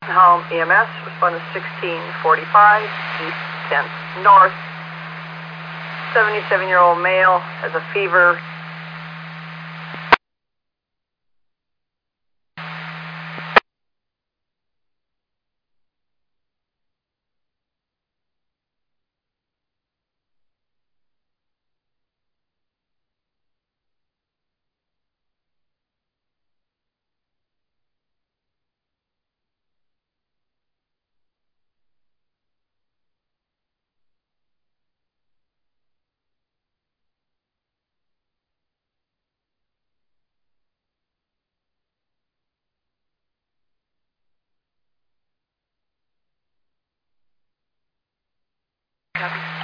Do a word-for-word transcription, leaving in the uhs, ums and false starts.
Home E M S, respond to sixteen forty-five, East tenth North. seventy-seven-year-old male has a fever. Copy.